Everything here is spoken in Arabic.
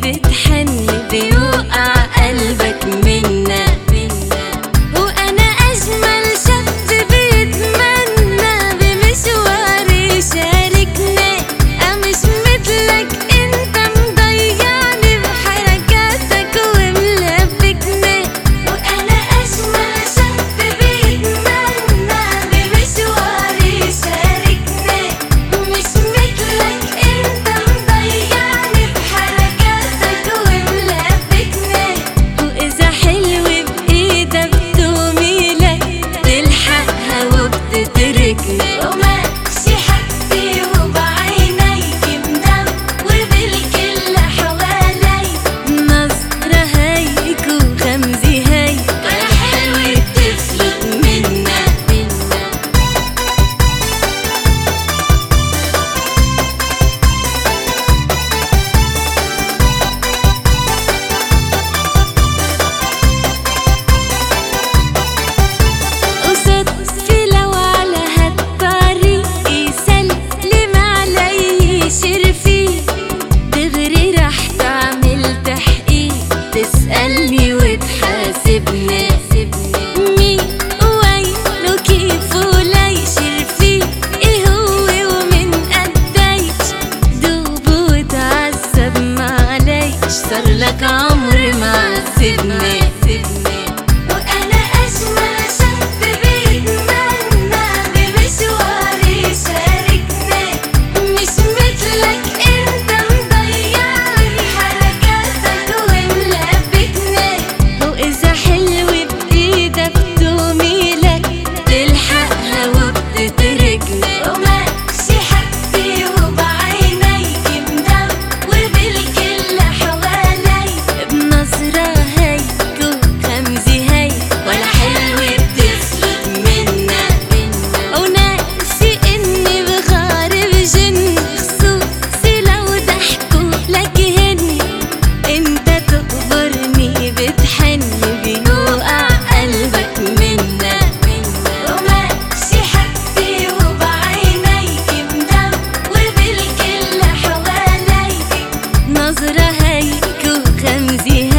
بتحن بيوقع قلبك منا. وانا اجمل شاب بيتمنى بمشوار يشاركنا. مش مثلك انت مضيعني بحركاتك وملبكنا. وانا اجمل شاب بيتمنى بمشوار يشاركنا. مش مثلك انت مضيعني بحركاتك وملبكنا. واذا حلو بايدك بتوميلك تلحقها وبتتركني. وماشي حدي وبعينيك مدام وبالكل حوالي. نظرة هيك وغمزة هيك ولا حلوة بتفلت منا. وصدفي لو على هالطريق يسلم علي شرفي. دغري رح تعمل تحقيق تسألني وتحاسبني. مين ووينه كيف وليش رفيق ايه هو ومن قديش. دوب وتعذب معليش صارلك عمر معذبني. وانا اجمل شاب بيتمنى بمشوار يشاركنا. مش مثلك انت مضيعني بحركاتك وملبكنا. واذا حلو بايدك بتوميلك تلحقها وبتتركني. وماشي حدي وبعينيك مدام وبالكل حوالي. بنظرة هيك وغمزة هيك ولا حلوة بتفلت منا. وناسي اني بغار بجن خصوصي لو ضحكوا لك هني. انت تقبرني بتحن بيوقع قلبك منا. وماشي حدي وبعينيك مدام وبالكل حوالي. نظرة هيك وغمزة